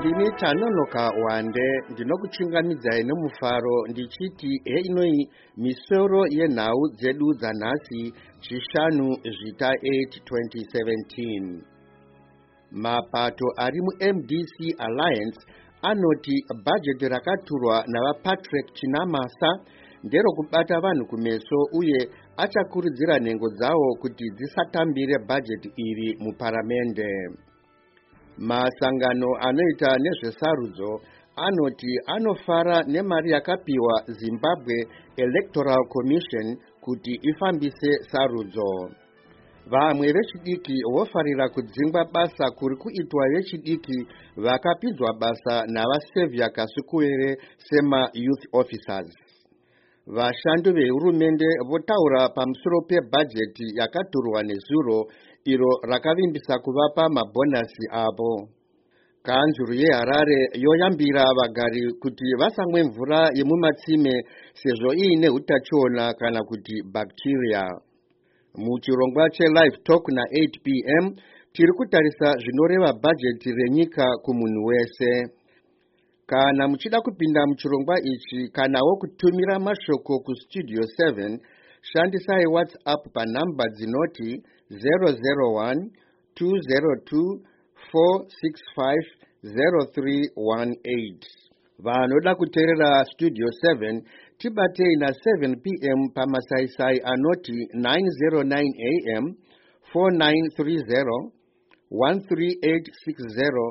ndini Tanonoka Wande ndinokuchingamidzai nomufaro ndichiti inoi misoro yenhau dzedu dzanhasi chishanu zvita 8 2017. Mapato ari muMDC Alliance anoti bhajeti rakaturwa navaPatrick Chinamasa nderokubata vanhu kumeso uye achakurudzira nhengo dzawo kuti dzisatambire bhajeti iri muparamende. Masangano anoita nezvesarudzo anoti anofara nemari yakapiwa Zimbabwe Electoral Commission kuti ifambise sarudzo. Vamwe vechidiki vofarira kudzingwa basa kuri kuitwa vechidiki vakapidzwa basa navaSaviour Kasukuwere sema-youth officers. Vashandi vehurumende votaura pamusoro pebhajeti yakaturwa nezuro iro rakavimbisa kuvapa mabhonasi avo. Kanzuru yeHarare yoyambira vagari kuti vasamwe mvura yemumatsime sezvo iine utachiona kana kuti bacteria. Muchirongwa cheLive Talk na8 p.m. tiri kutarisa zvinoreva bhajeti renyika kumunhu wese. Kana muchida kupinda muchirongwa ichi kanawo kutumira mashoko kustudio 7 shandisai WhatsApp panhamba dzinoti 001 202 465 0318. Vanoda kuteerera studio 7 tibatei na7 p.m. pamasaisai anoti 909 a.m. 4930 13860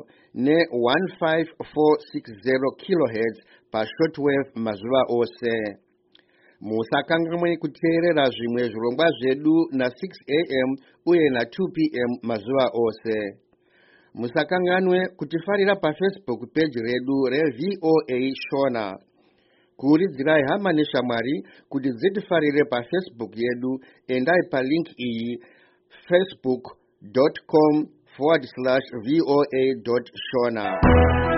ne-15460 kHz pashortwave mazuva ose. Musakanganwe kuteerera zvimwe zvirongwa zvedu na6 a.m. uye na2 p.m. mazuva ose. Musakanganwe kutifarira paFacebook page redu reVOA Shona. Kuuridzirai hama neshamwari kuti dzitifarire paFacebook yedu, endai palink iyi facebook.com/voa.shona.